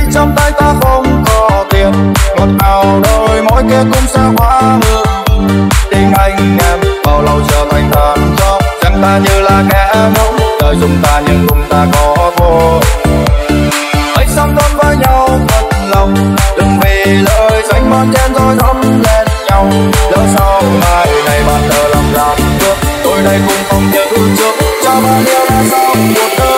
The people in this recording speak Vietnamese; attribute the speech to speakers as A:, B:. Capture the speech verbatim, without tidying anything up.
A: trong tay ta không có tiền, ngọt ngào đôi môi kia cũng sẽ hóa hương. Tình anh em bao lâu trở thành tàn khóc, chẳng ta như là kẻ ngốc, đời dùng ta nhưng cùng ta có thôi. Hãy sống tốt với nhau thật lòng, đừng vì lời danh mơn chen rồi thấm lên nhau. Lỡ sau mai này bạn thờ làm ràng trước, tôi đây cũng không nhớ trước, cho bao nhiêu là sau cuộc đời.